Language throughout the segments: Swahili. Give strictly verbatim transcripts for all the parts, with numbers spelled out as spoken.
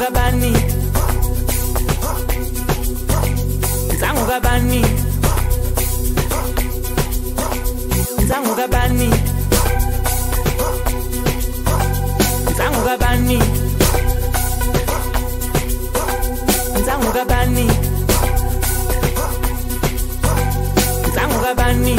Zangugabani Zangugabani Zangugabani Zangugabani Zangugabani Zangugabani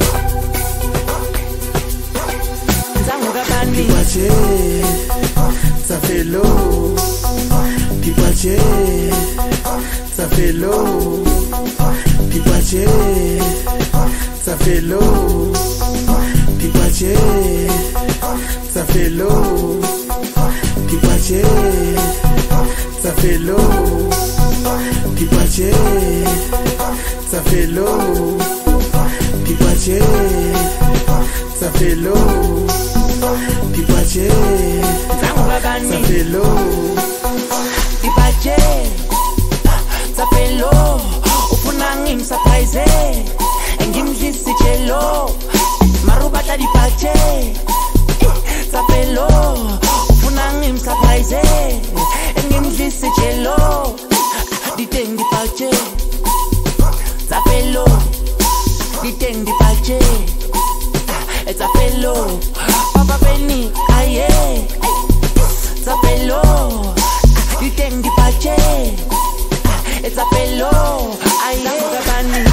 Zangugabani Dipache ça fait l'eau Dipache ça fait l'eau Dipache ça fait l'eau Dipache ça fait l'eau Dipache ça fait l'eau Dipache ça fait l'eau Dipache ça fait l'eau Dipache ça fait l'eau Dipache ça fait l'eau ufuna ngimsurprise engimdlisi jello marubata dipache ça fait l'eau ufuna ngimsurprise engimdlisi jello diteng dipache ça fait l'eau diteng dipache it's a fellow Papa Benny aye it's a fellow you think the pache it's a fellow aye Zangugabani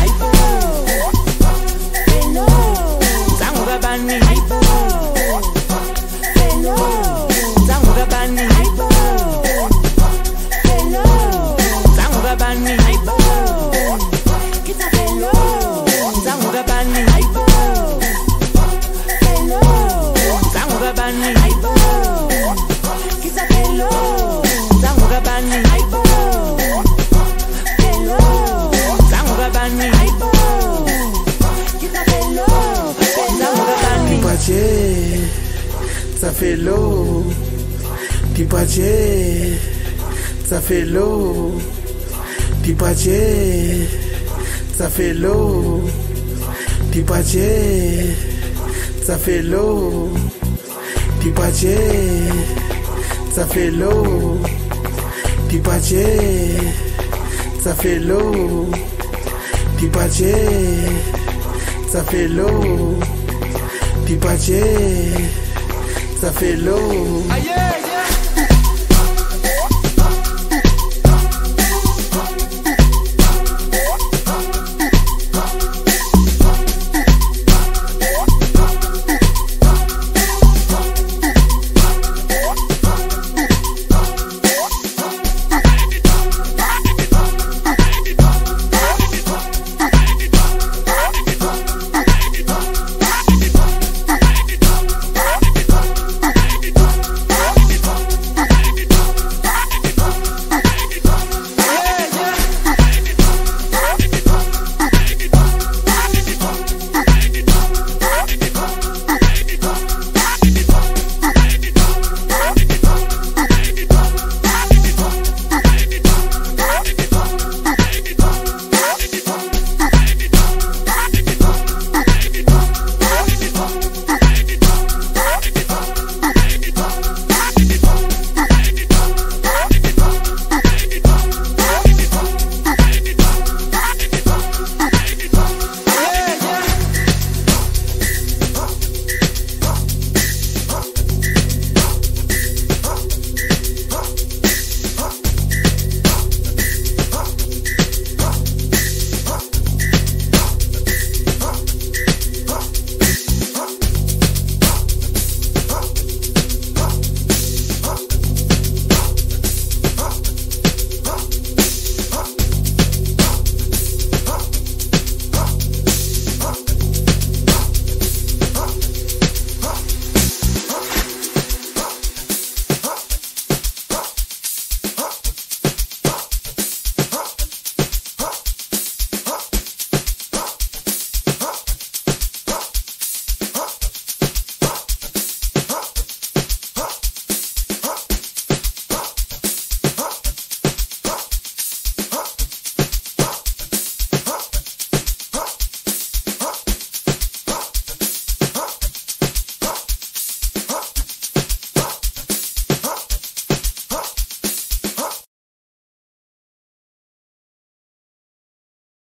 fellow Zangugabani fellow Zangugabani fellow Zangugabani it's a fellow Zangugabani Zangugabani Kisa fellow Zangugabani fellow Zangugabani Kisa fellow Zangugabani Dipache ça fait l'eau Dipache ça fait l'eau Dipache ça fait l'eau Dipache ça fait l'eau Dipache ça fait l'eau Dipache ça fait l'eau Dipache ça fait l'eau Dipache ça fait l'eau